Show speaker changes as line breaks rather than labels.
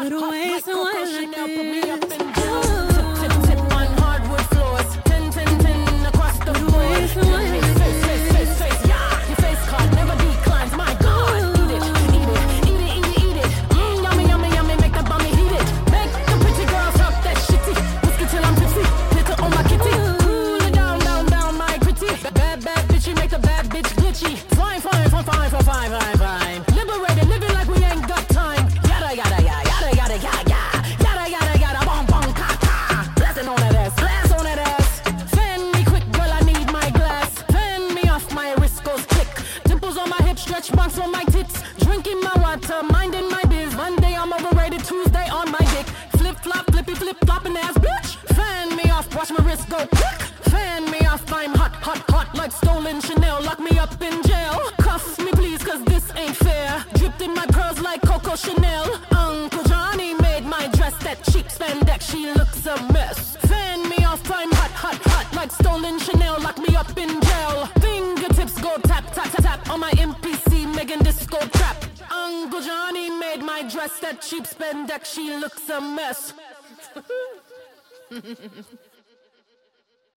But
hot
away
like
someone
Coco
like
Chanel put me
this.
up in jail. Tip, tip, tip on hardwood floors. 10, 10, 10 across the
But
board.
away someone
Face,
like
face, face, face, face, yeah. Your face card never declines. My God, eat it, eat it, eat it, eat it, eat it. Yummy, yummy, yummy, make the bummy heat it. Make the pretty girls talk that shitty. Whiskey till I'm tipsy, glitter on my kitty. Cool it down, down, down, my pretty. Bad, bad bitchy, make the bad bitch glitchy. Fine, fine, fine, fine, fine, fine, fine, fine. Liberated, living like we ain't got time. Yada, yada, yada, yada, yada, yada, yada, yada, yada, bong, bong, ka, ka. Blasting on that ass, blast on that ass. Fan me quick, girl, I need my glass. Fan me off, my wrist goes click. Dimples on my hips, stretch marks on my tits. Drinking my water, minding my biz. Monday I'm overrated, Tuesday on my dick. Flip flop, flippy flip flopping ass bitch. Fan me off, watch my wrist go quick. Fan me off, I'm hot, hot, hot like stolen Chanel. Lock me up in jail. Cuff me please, cause this ain't fair. Dripped in my pearls like Coco Chanel. Uncle Johnny made my dress that cheap spandex. She looks a mess. Fan me off, I'm hot, hot, hot like stolen Chanel. Lock me up in jail. Fingertips go tap, tap, tap, tap on my MPC, making disco trap. Uncle Johnny made my dress that cheap spandex. She looks a mess.